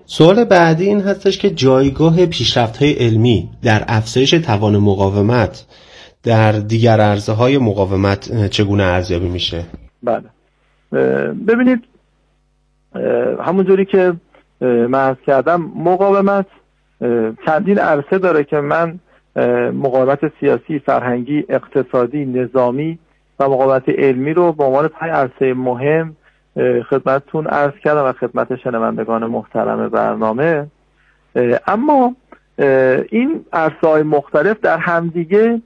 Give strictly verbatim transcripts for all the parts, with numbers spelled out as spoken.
سوال بعدی این هستش که جایگاه پیشرفت‌های علمی در افزایش توان مقاومت در دیگر عرصه‌های مقاومت چگونه ارزیابی میشه؟ بله، ببینید همونجوری که من عرض کردم مقاومت چندین عرصه داره که من مقاومت سیاسی، فرهنگی، اقتصادی، نظامی و مقاومت علمی رو به عنوان پنج عرصه مهم خدمتتون عرض کردم و خدمت شنوندگان محترم برنامه. اما این عرصه‌های مختلف در همدیگه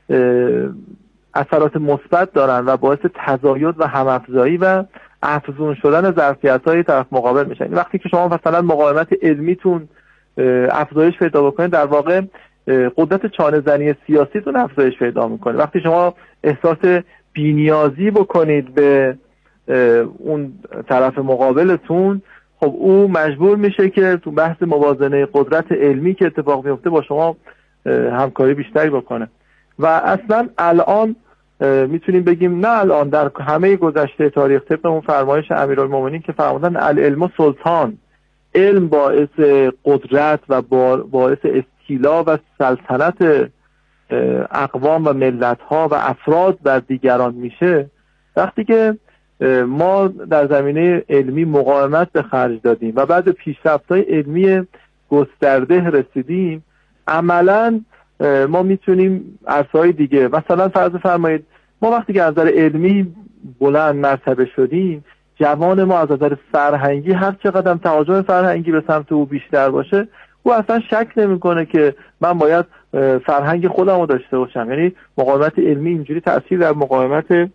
اثرات مثبت دارن و باعث تزاید و هم‌افزایی و افزون شدن ظرفیت‌های طرف مقابل میشن. وقتی که شما مثلا مقاومت علمیتون افزایش پیدا بکنید، در واقع قدرت چانه‌زنی سیاسیتون افزایش پیدا میکنه. وقتی شما احساس بی‌نیازی بکنید به اون طرف مقابلتون، خب او مجبور میشه که تو بحث موازنه قدرت علمی که اتفاق میفته با شما همکاری بیشتری بکنه. و اصلا الان میتونیم بگیم، نه الان، در همه گذشته تاریخ طبق اون فرمایش امیرالمومنین که فرمودن العلم سلطان، علم باعث قدرت و باعث استیلا و سلطنت اقوام و ملت‌ها و افراد بر دیگران میشه. وقتی که ما در زمینه علمی مقاومت به خرج دادیم و بعد پیشرفت‌های علمی گسترده رسیدیم، عملاً ما میتونیم عرصه‌های دیگه، مثلا فرض فرمایید ما وقتی که از نظر علمی بلند مرتبه شدیم، جوان ما از نظر فرهنگی هر چقدر تهاجم فرهنگی به سمت او بیشتر باشه، او اصلا شک نمیکنه که من باید فرهنگ خودم رو داشته باشم. یعنی مقاومت علمی اینجوری تأثیر در مقاومت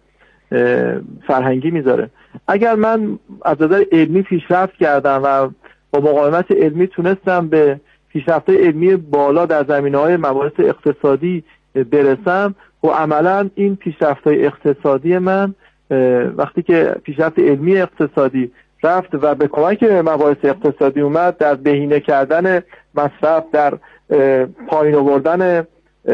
فرهنگی میذاره. اگر من از نظر علمی پیشرفت کردم و با مقاومت علمی تونستم به پیشرفت‌های علمی بالا در زمینه‌های مباحث اقتصادی برسم، و عملاً این پیشرفت‌های اقتصادی من وقتی که پیشرفت علمی اقتصادی رفت و به کمک مباحث اقتصادی اومد در بهینه کردن مصرف، در پایین آوردن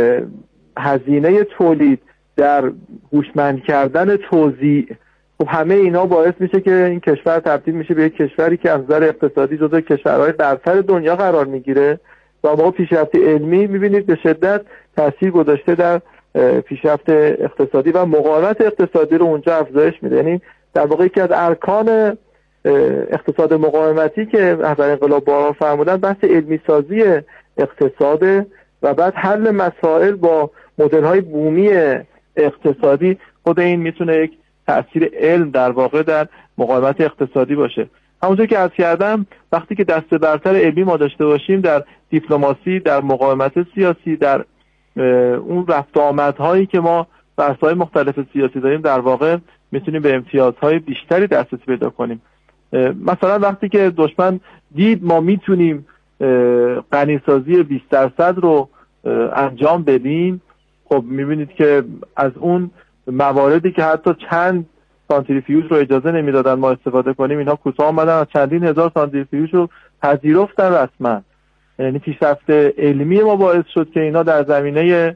هزینه تولید، در هوشمند کردن توزیع، خب همه اینا باعث میشه که این کشور تبدیل میشه به یک کشوری که از نظر اقتصادی جزو کشورهای برتر دنیا قرار میگیره. و با پیشرفت علمی میبینید به شدت تاثیر گذاشته در پیشرفت اقتصادی و مقاومت اقتصادی رو اونجا افزایش میده. یعنی در واقع یکی از ارکان اقتصاد مقاومتی که رهبر انقلاب بارها فرمودن بحث علمی سازی اقتصاد و بعد حل مسائل با مدل‌های بومی اقتصادی. خود این میتونه یک تأثیر علم در واقع در مقاومت اقتصادی باشه. همونطور که عرض کردم، وقتی که دست برتر علمی ما داشته باشیم در دیپلماسی، در مقاومت سیاسی، در اون رفت آمدهایی که ما در عرصه‌های مختلف سیاسی داریم، در واقع میتونیم به امتیازهای بیشتری دسترسی پیدا کنیم. مثلا وقتی که دشمن دید ما میتونیم غنیسازی بیست درصد رو انجام بدیم، خب میبینید که از اون مواردی که حتی چند سانتریفیوژ رو اجازه نمیدادن ما استفاده کنیم، اینها کوتاه آمدن و چندین هزار سانتریفیوژ رو پذیرفتن رسما. یعنی پیشرفت علمی ما باعث شد که اینا در زمینه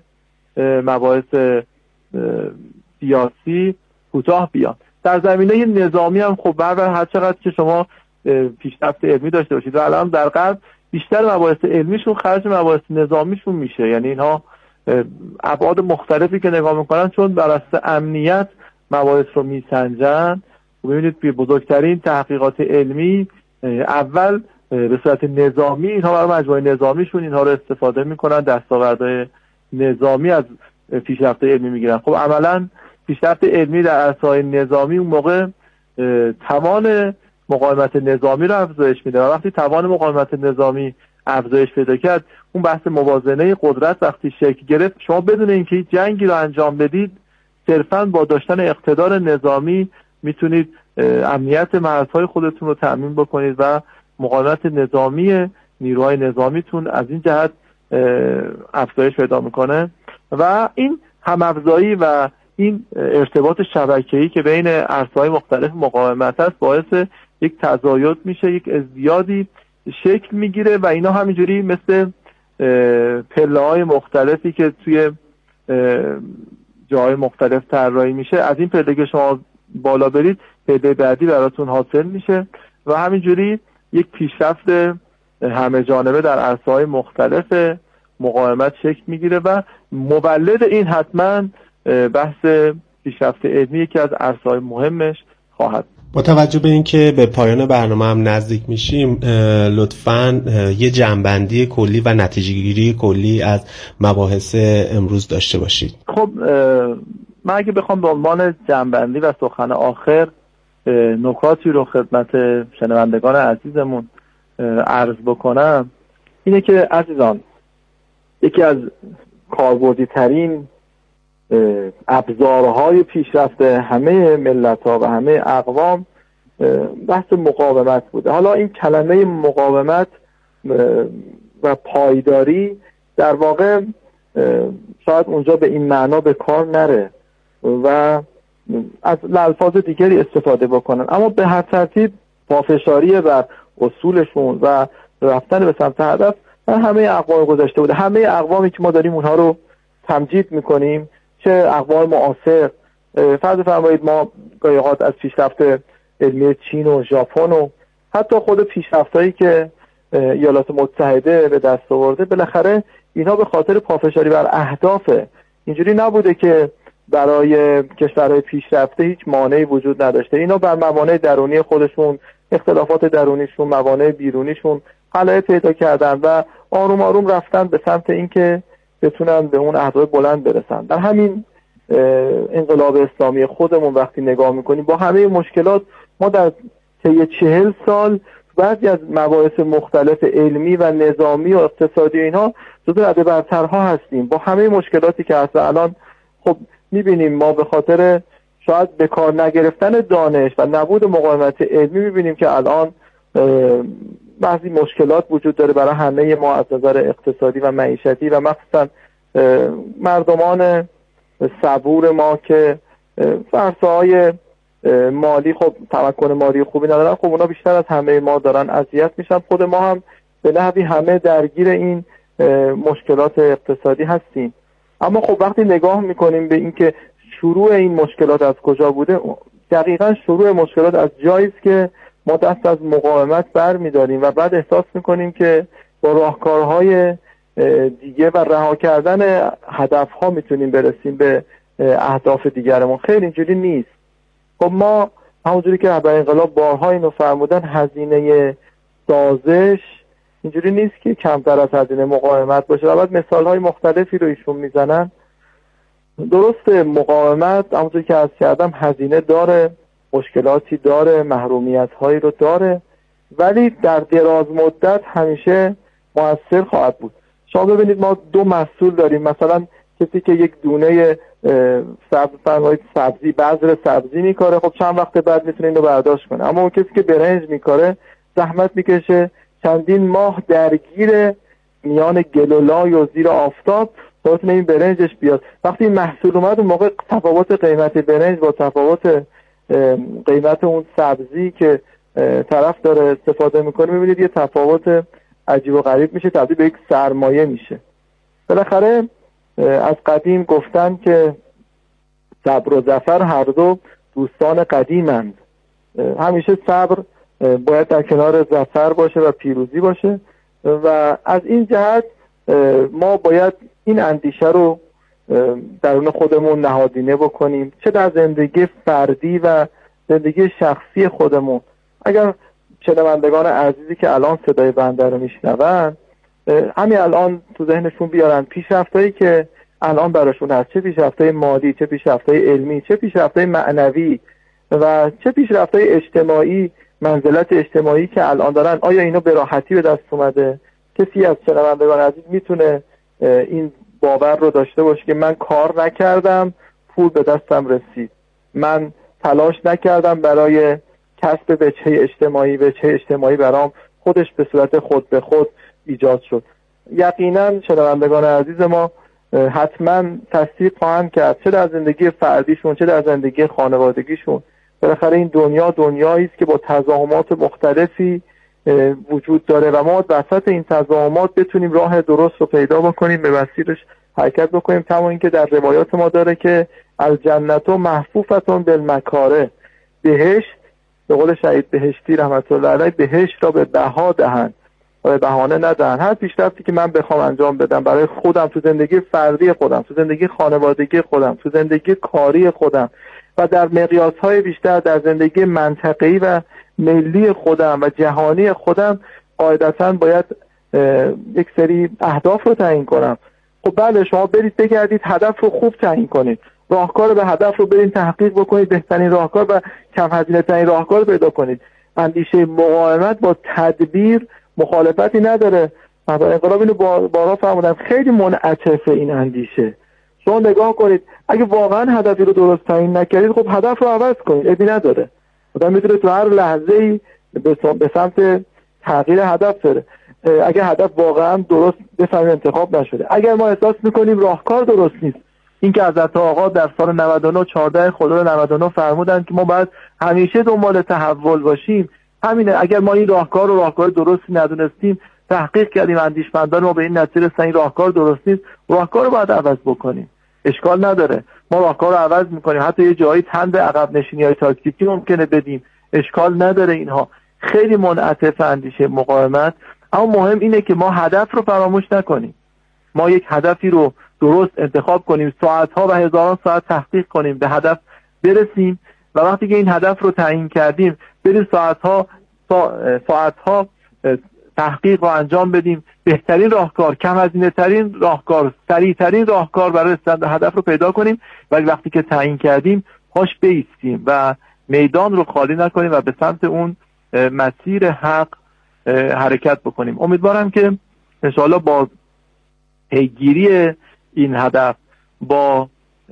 مباحث سیاسی کوتاه بیان. در زمینه نظامی هم خب برای هر چقدر که شما پیشرفت علمی داشته باشید و الان در غرب بیشتر مباحث علمیشون خرج مباحث نظامیشون میشه. یعنی اینها ابعاد مختلفی که نگاه میکنن، چون بر اساس امنیت مباحث رو میسنجن. ببینید بزرگترین تحقیقات علمی اول به صورت نظامی، اینها برای مجموعه نظامیشون اینها رو استفاده میکنن، دستاوردهای نظامی از پیشرفت علمی میگیرن. خب عملا پیشرفت علمی در عرصه‌های نظامی اون موقع توان مقاومت نظامی رو افزایش میده و وقتی توان مقاومت نظامی افزایش پیدا کرد، اون بحث موازنه قدرت وقتی شکل گرفت، شما بدون اینکه هیچ جنگی رو انجام بدید، صرفاً با داشتن اقتدار نظامی میتونید امنیت مرزهای خودتون رو تأمین بکنید و مقاومت نظامی نیروهای نظامیتون از این جهت افزایش پیدا میکنه. و این هم‌افزایی و این ارتباط شبکه‌ای که بین عرصه‌های مختلف مقاومت است باعث یک تزاید میشه، یک ازدیادی شکل میگیره و اینا همینجوری مثل پله‌های مختلفی که توی جاهای مختلف طراحی میشه، از این پله که شما بالا برید پله بعدی براتون حاصل میشه و همینجوری یک پیشرفت همه جانبه در عرصه‌های مختلف مقاومت شکل میگیره و مولد این حتما بحث پیشرفت علمی یکی از عرصه‌های مهمش خواهد. با توجه به اینکه به پایان برنامه هم نزدیک میشیم، لطفاً یه جمع‌بندی کلی و نتیجه‌گیری کلی از مباحث امروز داشته باشید. خب من اگه بخوام به عنوان جمع‌بندی و سخن آخر نکاتی رو خدمت شنوندگان عزیزمون عرض بکنم، اینه که عزیزان، یکی از کاربردی ترین ابزارهای پیشرفت همه ملت‌ها و همه اقوام بحث مقاومت بوده. حالا این کلمه مقاومت و پایداری در واقع شاید اونجا به این معنا به کار نره و از الفاظ دیگری استفاده بکنن، اما به هر ترتیب پافشاری بر اصولشون و رفتن به سمت هدف در همه اقوام گذشته بوده. همه اقوامی که ما داریم اونها رو تمجید میکنیم، چه اقوام معاصر، فرض فرمایید ما گاهی اوقات از پیشرفت علمی چین و ژاپن و حتی خود پیشرفتایی که ایالات متحده به دست آورده، بالاخره اینها به خاطر پافشاری بر اهدافه. اینجوری نبوده که برای کشورهای پیشرفته هیچ مانعی وجود نداشته. اینا بر موانع درونی خودشون، اختلافات درونیشون، موانع بیرونیشون حل پیدا کردن و آروم آروم رفتن به سمت اینکه بتونن به اون اهداف بلند برسن. در همین انقلاب اسلامی خودمون وقتی نگاه میکنیم، با همه مشکلات ما در طی چهل سال بعضی از مباحث مختلف علمی و نظامی و اقتصادی اینها جزو رده برترها هستیم، با همه مشکلاتی که هست. الان خب میبینیم ما به خاطر شاید به کار نگرفتن دانش و نبود مقاومت علمی میبینیم که الان بعضی مشکلات وجود داره برای همه ما از نظر اقتصادی و معیشتی و مخصوصا مردمان صبور ما که فرساهای مالی خب تمکن مالی خوبی ندارن، خب اونا بیشتر از همه ما دارن اذیت میشن. خود ما هم به نحوی همه درگیر این مشکلات اقتصادی هستیم. اما خب وقتی نگاه میکنیم به اینکه شروع این مشکلات از کجا بوده، دقیقاً شروع مشکلات از جایی است که ما دست از مقاومت بر می‌داریم و بعد احساس می‌کنیم که با راهکارهای دیگه و رها کردن هدف‌ها میتونیم برسیم به اهداف دیگرمون. خیلی اینجوری نیست. خب ما همونجوری که رهبر انقلاب بارها اینو فرمودن، هزینه سازش اینجوری نیست که کمتر از هزینه مقاومت باشه و بعد مثال‌های مختلفی رو ایشون میزنن. درسته مقاومت همونجوری که عرض کردم هزینه داره، مشکلاتی داره، محرومیت‌هایی رو داره، ولی در دراز مدت همیشه مؤثر خواهد بود. شما ببینید ما دو محصول داریم، مثلا کسی که یک دونه سبز فرمایید سبزی بذر سبزی میکاره، خب چند وقت بعد میتونه اینو برداشت کنه، اما اون کسی که برنج میکاره زحمت میکشه، چندین ماه درگیر میان گل و لای و زیر آفتاب تا بتونه این برنجش بیاد. وقتی این محصول اومد اون موقع تفاوت قیمت برنج با تفاوت قیمت اون سبزی که طرف داره استفاده میکنه میبینید یه تفاوت عجیب و غریب میشه، تبدیل به یک سرمایه میشه. بالاخره از قدیم گفتن که صبر و ظفر هر دو دوستان قدیمند. همیشه صبر باید در کنار ظفر باشه و پیروزی باشه و از این جهت ما باید این اندیشه رو درون خودمون نهادینه بکنیم، چه در زندگی فردی و زندگی شخصی خودمون. اگر شنوندگان عزیزی که الان صدای بنده رو میشنون همین الان تو ذهنشون بیارن پیشرفتایی که الان براشون هست، چه پیشرفتای مالی، چه پیشرفتای علمی، چه پیشرفتای معنوی و چه پیشرفتای اجتماعی، منزلت اجتماعی که الان دارن، آیا اینا به راحتی به دست اومده؟ کسی از شنوندگان عزیز میتونه این باور رو داشته باشه که من کار نکردم پول به دستم رسید، من تلاش نکردم برای کسب وجهه اجتماعی، وجهه اجتماعی برام خودش به صورت خود به خود ایجاد شد؟ یقینا شنوندگان عزیز ما حتما تصدیق خواهند کرد، چه در زندگی فردیشون چه در زندگی خانوادگیشون. بالاخره این دنیا دنیایی است که با تزاحمات مختلفی وجود داره و ما وسط این تزاحمات بتونیم راه درست رو پیدا بکنیم، به مسیرش حرکت بکنیم. کما اینکه در روایات ما داره که الجنت محفوفتون بالمکاره، بهشت به قول شهید بهشتی رحمت الله علیه بهشت را به بها دهند. بهانه ندن. هر پیشرفتی که من بخوام انجام بدم برای خودم، تو زندگی فردی خودم، تو زندگی خانوادگی خودم، تو زندگی کاری خودم و در مقیاس‌های بیشتر در زندگی منطقه‌ای و ملی خودم و جهانی خودم، قاعدتاً باید یک سری اهداف رو تعیین کنم. خب بله، شما برید بگردید هدف رو خوب تعیین کنید، راهکار به هدف رو برید تحقیق بکنید، بهترین راهکار و کم هزینه ترین راهکار رو پیدا کنید. اندیشه مقاومت با تدبیر مخالفتی نداره. انقلاب اینو بارها فرمودن، خیلی منعطفه این اندیشه. شما نگاه کنید، اگه واقعا هدفی رو درست تعیین نکردید، خب هدف رو عوض کنید، ابی نداره. آدم میتونه تو هر لحظه‌ای به سمت تغییر هدف بره. اگه هدف واقعا درست بفهمیم انتخاب نشده، اگر ما احساس میکنیم راهکار درست نیست، این که حضرت آقا در سال نود و نه چهارده خرداد نود و نه فرمودن که ما باید همیشه دنبال تحول باشیم، همینه. اگر ما این راهکار رو راهکار درستی ندونستیم، تحقیق کردیم، اندیشمندان ما به این نتیجه رسیدن این راهکار درست نیست، راهکار رو باید عوض بکنیم. اشکال نداره، ما راهکار رو عوض میکنیم، حتی یه جایی تن به عقب نشینی‌های تاکتیکی ممکنه بدیم، اشکال نداره. اینها خیلی منعطف اندیشه مقاومت. اما مهم اینه که ما هدف رو فراموش نکنیم. ما یک هدفی رو درست انتخاب کنیم، ساعتها و هزاران ساعت تحقیق کنیم، به هدف برسیم و وقتی که این هدف رو تعیین کردیم، بریم ساعتها ساعتها تحقیق رو انجام بدیم، بهترین راهکار، کم هزینه ترین راهکار، سریع ترین راهکار برای رسیدن به هدف رو پیدا کنیم. ولی وقتی که تعیین کردیم، پاش بایستیم و میدان رو خالی نکنیم و به سمت اون مسیر حق حرکت بکنیم. امیدوارم که انشاءالله با پیگیری این هدف، با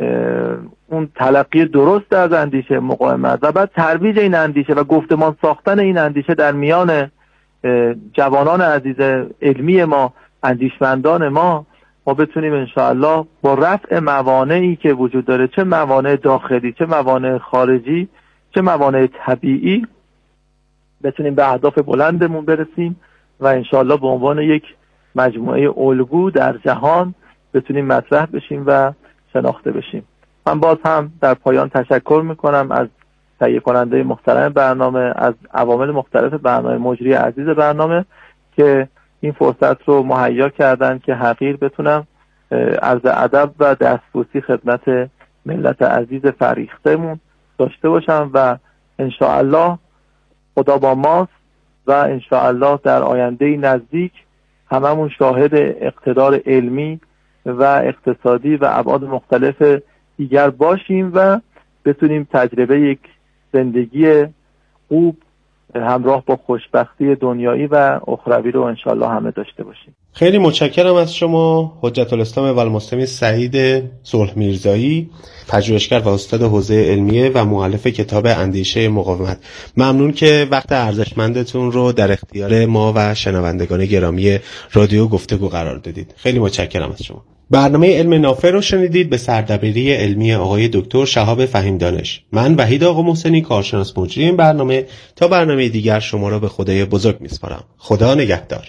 اون تلقی درست از اندیشه مقاومت و بعد ترویج این اندیشه و گفتمان ساختن این اندیشه در میان جوانان عزیز علمی ما، اندیشمندان ما، ما بتونیم انشاءالله با رفع موانعی که وجود داره، چه موانع داخلی، چه موانع خارجی، چه موانع طبیعی، بتونیم به اهداف بلندمون برسیم و انشاءالله به عنوان یک مجموعه الگو در جهان بتونیم مطرح بشیم و شناخته بشیم. من باز هم در پایان تشکر میکنم از تهیه کننده محترم برنامه، از عوامل مختلف برنامه، مجری عزیز برنامه که این فرصت رو مهیا کردن که حقیر بتونم عرض ادب و دستبوسی خدمت ملت عزیز فریختمون داشته باشم و انشاءالله خدا با ماست و انشاءالله در آینده نزدیک هممون شاهد اقتدار علمی و اقتصادی و ابعاد مختلف دیگر باشیم و بتونیم تجربه یک زندگی خوب همراه با خوشبختی دنیایی و اخروی رو انشاءالله همه داشته باشیم. خیلی متشکرم از شما حجت الاسلام و المسلمین سعید صلح میرزایی، پژوهشگر و استاد حوزه علمیه و مؤلف کتاب اندیشه مقاومت. ممنون که وقت ارزشمندتون رو در اختیار ما و شنوندگان گرامی رادیو گفتگو قرار دادید. خیلی متشکرم از شما. برنامه علم نافع رو شنیدید به سردبیری علمی آقای دکتر شهاب فهیم دانش. من وحید آقا محسنی، کارشناس مجری این برنامه، تا برنامه دیگر شما را به خدای بزرگ میسپارم. خدا نگهدار.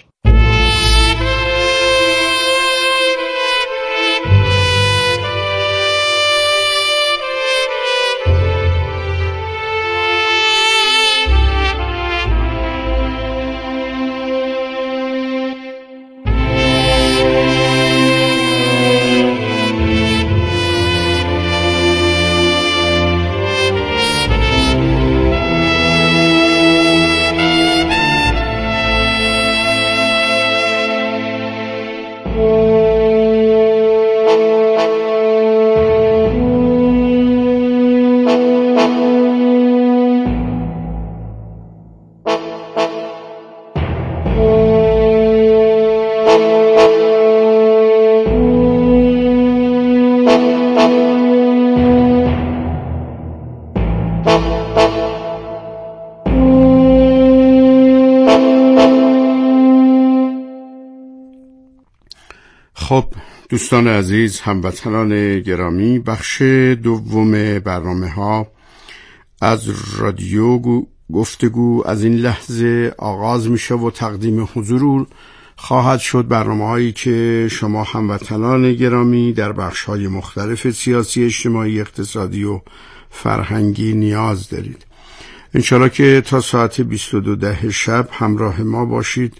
خب دوستان عزیز، هموطنان گرامی، بخش دوم برنامه ها از رادیو گفتگو از این لحظه آغاز میشه و تقدیم حضور خواهد شد. برنامه هایی که شما هموطنان گرامی در بخش های مختلف سیاسی، اجتماعی، اقتصادی و فرهنگی نیاز دارید. انشالله که تا ساعت بیست و دو ده شب همراه ما باشید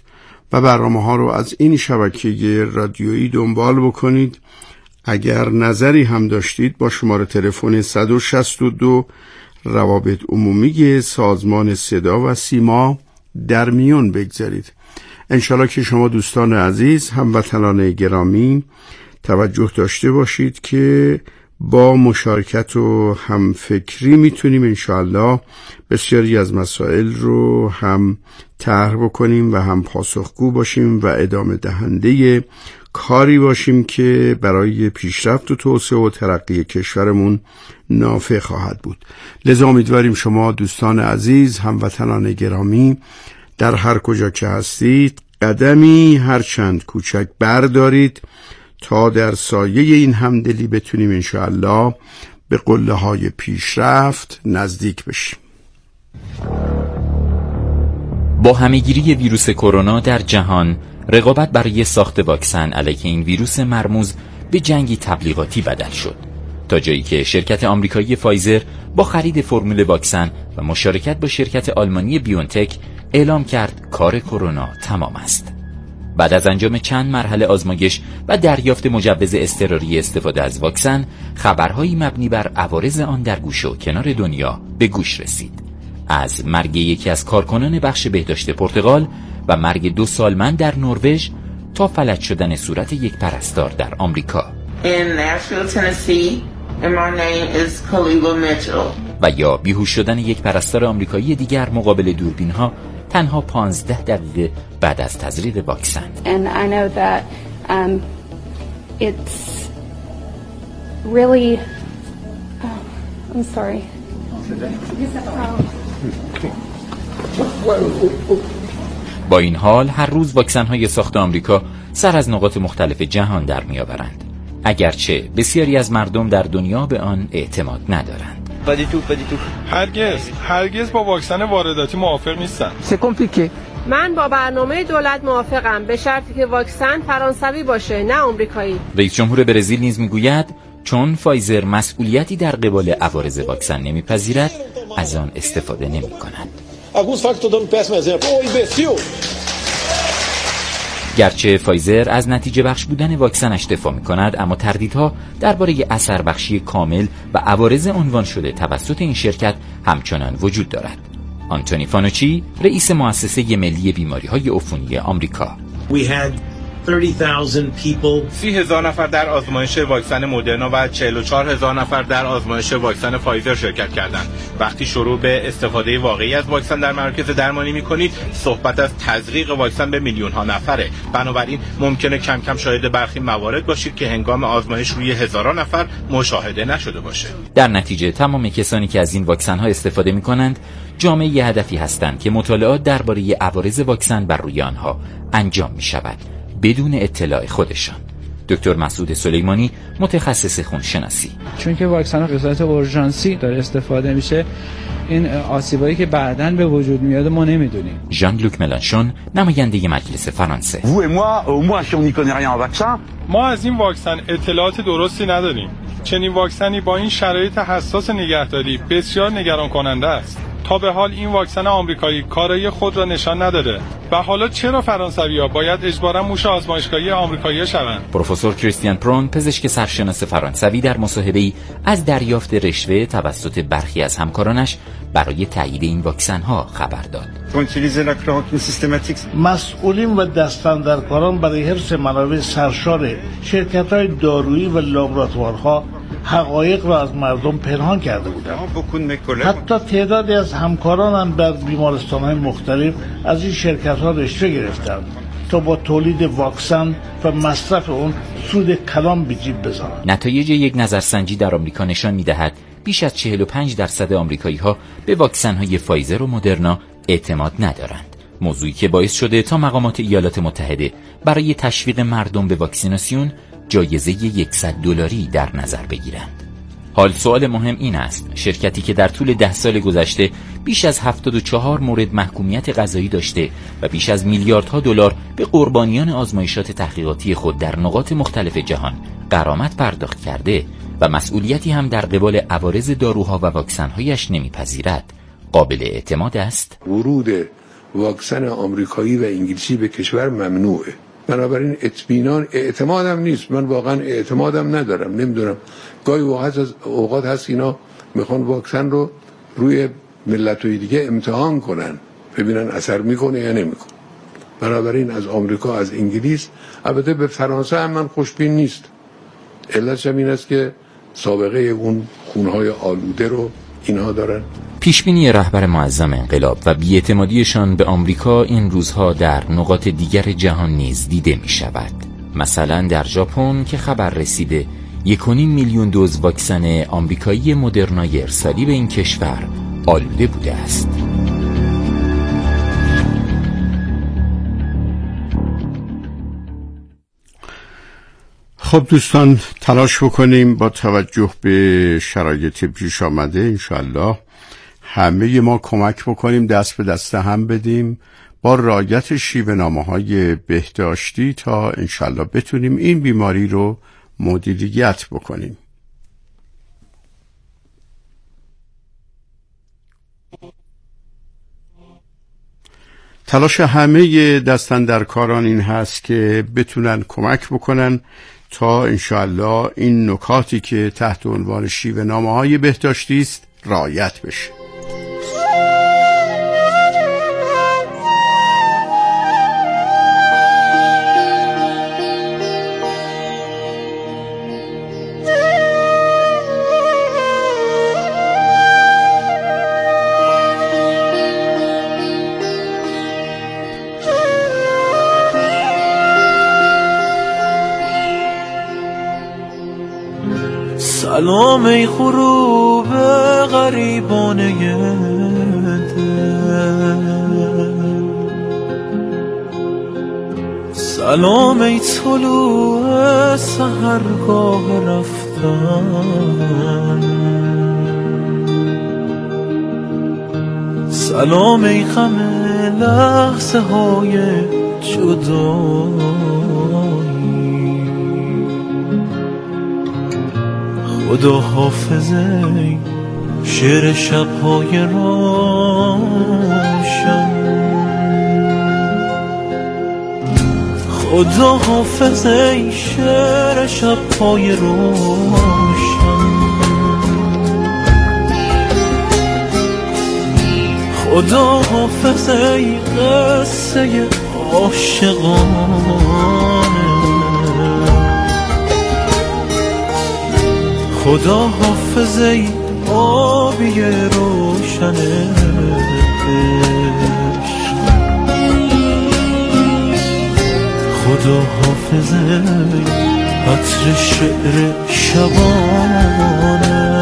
و برنامه ها رو از این شبکه رادیویی دنبال بکنید. اگر نظری هم داشتید با شماره تلفن صد و شصت و دو روابط عمومی سازمان صدا و سیما در میون بگذارید. انشالله که شما دوستان عزیز، هموطنان گرامی، توجه داشته باشید که با مشارکت و همفکری میتونیم انشالله بسیاری از مسائل رو هم طرح بکنیم و هم پاسخگو باشیم و ادامه دهنده کاری باشیم که برای پیشرفت و توسعه و ترقی کشورمون نافع خواهد بود. لذا امیدواریم شما دوستان عزیز، هموطنان گرامی، در هر کجا که هستید قدمی هرچند کوچک بردارید تا در سایه این همدلی بتونیم انشاءالله به قله های پیشرفت نزدیک بشیم. با همه‌گیری ویروس کرونا در جهان، رقابت برای ساخت واکسن علیه این ویروس مرموز به جنگی تبلیغاتی بدل شد، تا جایی که شرکت آمریکایی فایزر با خرید فرمول واکسن و مشارکت با شرکت آلمانی بیونتک اعلام کرد کار کرونا تمام است. بعد از انجام چند مرحله آزمایش و دریافت مجوز اضطراری استفاده از واکسن، خبرهایی مبنی بر عوارض آن در گوشه و کنار دنیا به گوش رسید. از مرگ یکی از کارکنان بخش بهداشت پرتغال و مرگ دو سالمند در نروژ تا فلج شدن صورت یک پرستار در آمریکا. و یا بیهوش شدن یک پرستار آمریکایی دیگر مقابل دوربین‌ها تنها پانزده دقیقه بعد از تزریق واکسن. And I know that um, it's really oh, I'm sorry. با این حال هر روز واکسن‌های ساخت آمریکا سر از نقاط مختلف جهان در می‌آورند، اگرچه بسیاری از مردم در دنیا به آن اعتماد ندارند. بدیتو بدیتو هرگز هرگز با واکسن وارداتی موافق نیستم. C'est compliqué. من با برنامه دولت موافقم، به شرطی که واکسن فرانسوی باشه نه آمریکایی. رئیس جمهور برزیل نیز میگوید چون فایزر مسئولیتی در قبال عوارض واکسن نمیپذیرد، از آن استفاده نمی‌کند. گرچه فایزر از نتیجه بخش بودن واکسنش دفاع می‌کند، اما تردیدها درباره اثر بخشی کامل و عوارض عنوان شده توسط این شرکت همچنان وجود دارد. آنتونی فانوچی، رئیس مؤسسه ملی بیماری‌های عفونی آمریکا: سی هزار نفر در آزمایش واکسن مدرنا و چهل و چهار هزار نفر در آزمایش واکسن فایزر شرکت کردند. وقتی شروع به استفاده واقعی از واکسن در مراکز درمانی می‌کنید، صحبت از تزریق واکسن به میلیون ها نفره. بنابراین ممکنه کم کم شاهد برخی موارد باشید که هنگام آزمایش روی هزاران نفر مشاهده نشده باشه. در نتیجه تمام کسانی که از این واکسن‌ها استفاده می‌کنند، جامعه هدفی هستند که مطالعات درباره عوارض واکسن بر روی آنها انجام می‌شود بدون اطلاع خودشان. دکتر مسعود سلیمانی، متخصص خونشناسی: چون که واکسن به صورت اورژانسی داره استفاده میشه، این آسیبایی که بعداً به وجود میاد ما نمیدونیم. ژان لوک ملانشون، نماینده مجلس فرانسه: ما از این واکسن اطلاعات درستی نداریم. چنین واکسنی با این شرایط حساس نگهداری بسیار نگران کننده است. تا به حال این واکسن آمریکایی کارایی خود را نشان نداده و حالا چرا فرانسوی‌ها باید اجباراً موش آزمایشگاهی آمریکایی شوند؟ پروفسور کریستیان پرون، پزشک سرشناس فرانسوی، در مصاحبه‌ای از دریافت رشوه توسط برخی از همکارانش برای تایید این واکسن‌ها خبر داد. مسئولین و دستاندرکاران برای حفظ منابع سرشار شرکت‌های دارویی و لابراتوارها حقایق را از مردم پنهان کرده بودند. حتی تعدادی از همکارانم در بیمارستان‌های مختلف از این شرکت‌ها رشوه گرفتند تا با تولید واکسن و مصرف اون سود کلان به جیب بزنند. نتایج یک نظرسنجی در آمریکا نشان می‌دهد بیش از چهل و پنج درصد آمریکایی‌ها به واکسن‌های فایزر و مدرنا اعتماد ندارند. موضوعی که باعث شده تا مقامات ایالات متحده برای تشویق مردم به واکسیناسیون جایزه صد دلاری در نظر بگیرند. حال سوال مهم این است: شرکتی که در طول ده سال گذشته بیش از هفتاد و چهار مورد محکومیت قضایی داشته و بیش از میلیاردها دلار به قربانیان آزمایشات تحقیقاتی خود در نقاط مختلف جهان غرامت پرداخت کرده و مسئولیتی هم در قبال عوارض داروها و واکسن‌هایش نمیپذیرد، قابل اعتماد است؟ ورود واکسن آمریکایی و انگلیسی به کشور ممنوعه. بنابراین اطمینان اعتمادم نیست، من واقعا اعتمادم ندارم. نمیدونم گاهی اوقات هست اینا میخوان واکسن رو روی ملت‌های دیگه امتحان کنن ببینن اثر میکنه یا نمیکنه. بنابراین از آمریکا، از انگلیس، البته به فرانسه هم من خوشبین نیست. علتش هم این است که سابقه اون خونهای آلوده رو اینها دارن. پیشبینی رهبر معظم انقلاب و بی‌اعتمادیشان به آمریکا این روزها در نقاط دیگر جهان نیز دیده می شود. مثلا در ژاپن که خبر رسیده یک و نیم میلیون دوز واکسن آمریکایی مدرنای ارسالی به این کشور آلوده بوده است. خب دوستان، تلاش بکنیم با توجه به شرایط پیش آمده انشاءالله همه ما کمک بکنیم، دست به دست هم بدیم با رعایت شیوه‌نامه‌های بهداشتی تا انشاءالله بتونیم این بیماری رو مدیریت بکنیم. تلاش همه دستاندرکاران این هست که بتونن کمک بکنن تا انشاءالله این نکاتی که تحت عنوان شیوه‌نامه‌های بهداشتی است رعایت بشه. سلام ای غروب غریبانه دل، سلام ای طلوع سحرگاه رفتن، سلام ای غم لحظه های جدایی، خدا حافظه شعر شب‌های روشن، خدا حافظه شعر شب‌های روشن، خدا حافظه قصه عاشقانه، خدا حافظه آبی روشن عشق، خدا حافظه عطر شعر شبانه.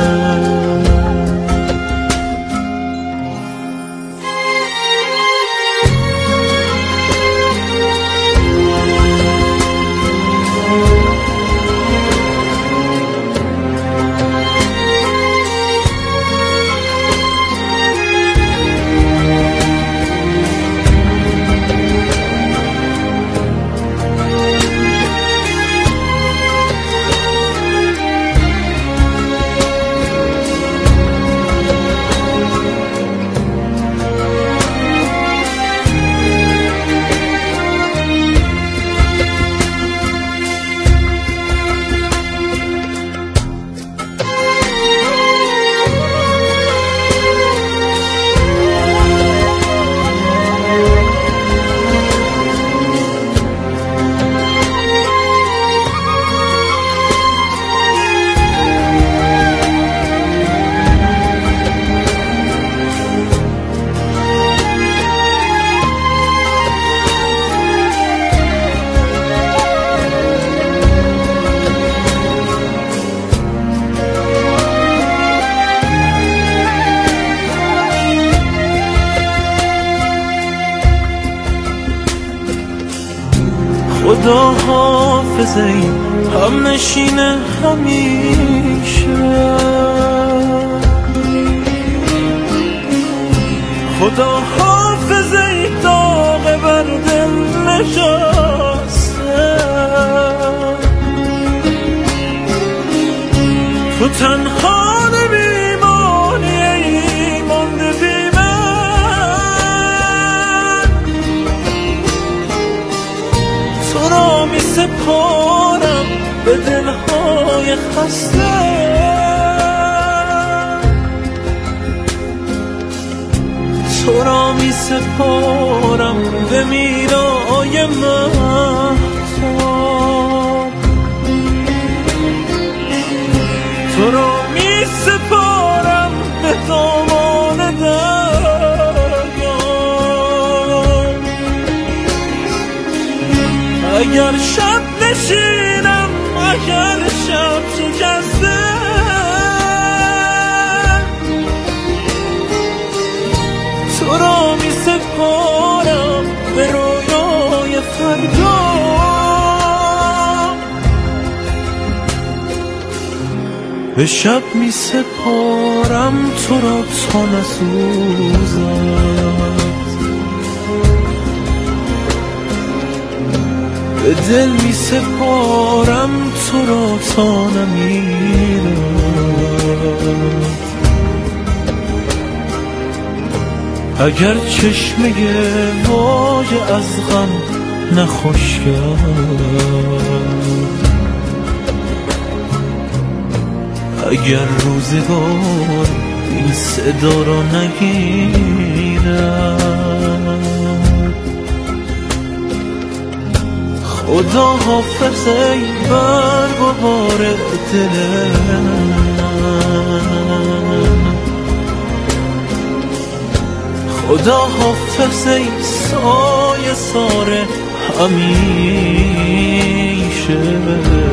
خدا حافظه هم نشینه همیشه، خدا حافظه داغ بر دل نشسته، تو تنها نمیمانی ای مانده بی من، سپارم به دلهای خسته، تو را می سپارم به میرای مهتاب، تو را می سپارم به دامان دریا. اگر شب نشینم، اگر شب شکسته، تو را می سپارم به رویای فردا. به شب می سپارم تو را تا نسوزد، به دل می سپارم تو را تا نمیرد. اگر چشمه واژ از غم نخوش کرد، اگر روزگار این صدا را نگیرد، خدا حافظ ای برگ و بار دلم، خدا حافظ ای سایه سار همیشه.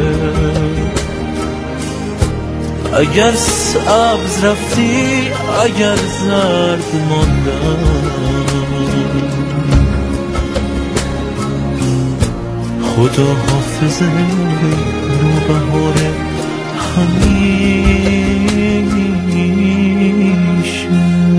اگر سبز رفتی، اگر زرد ماندم، خدا حافظ نوبهار همیشه.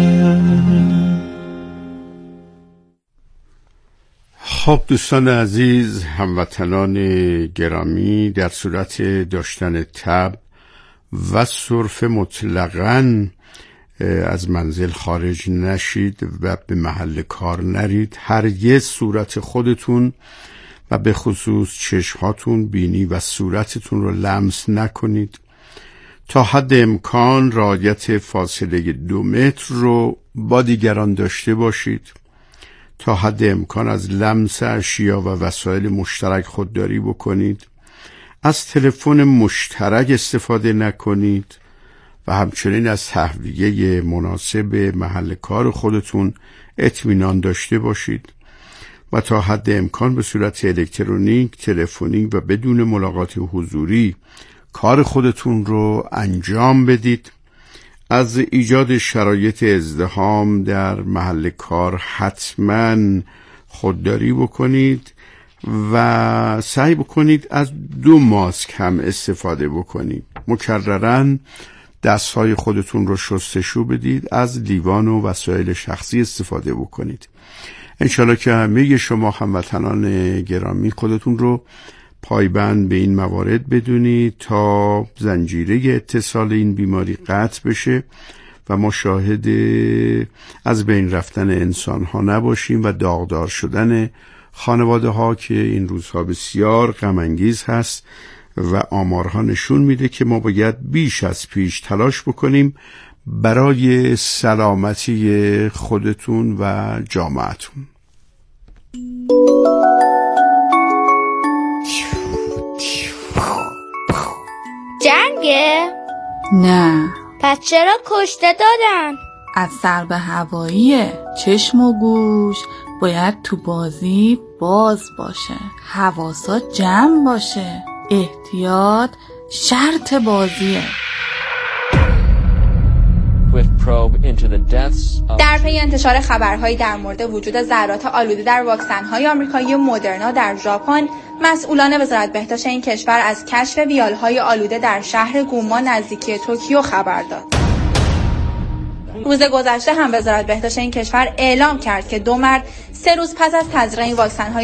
خب دوستان عزیز، هموطنان گرامی، در صورت داشتن تب و سرفه مطلقاً از منزل خارج نشید و به محل کار نرید. هرگز صورت خودتون و به خصوص چشماتون، بینی و صورتتون رو لمس نکنید. تا حد امکان رعایت فاصله دو متر رو با دیگران داشته باشید. تا حد امکان از لمس اشیا و وسایل مشترک خودداری بکنید. از تلفن مشترک استفاده نکنید و همچنین از تهویه مناسب محل کار خودتون اطمینان داشته باشید و تا حد امکان به صورت الکترونیک، تلفنی و بدون ملاقات حضوری کار خودتون رو انجام بدید. از ایجاد شرایط ازدحام در محل کار حتما خودداری بکنید و سعی بکنید از دو ماسک هم استفاده بکنید. مکرراً دستهای خودتون رو شستشو بدید. از لیوان و وسایل شخصی استفاده بکنید. انشالله که همه شما هموطنان گرامی خودتون رو پایبند به این موارد بدونید تا زنجیره اتصال این بیماری قطع بشه و ما شاهد از بین رفتن انسان ها نباشیم و داغدار شدن خانواده ها که این روزها بسیار غم انگیز هست و آمارها نشون میده که ما باید بیش از پیش تلاش بکنیم برای سلامتی خودتون و جامعتون. جنگه؟ نه. پس چرا کشته دادن؟ از ضربه هواییه. چشم و گوش باید تو بازی باز باشه، حواسات جمع باشه، احتیاط شرط بازیه. در پی انتشار خبرهایی در مورد وجود ذرات آلوده در واکسن‌های آمریکایی مدرنا در ژاپن، مسئولان وزارت بهداشت این کشور از کشف ویالهای آلوده در شهر گوما نزدیکی توکیو خبر داد. روز گذشته هم وزارت بهداشت این کشور اعلام کرد که دو مرد سه روز پس از تزریق این واکسن‌های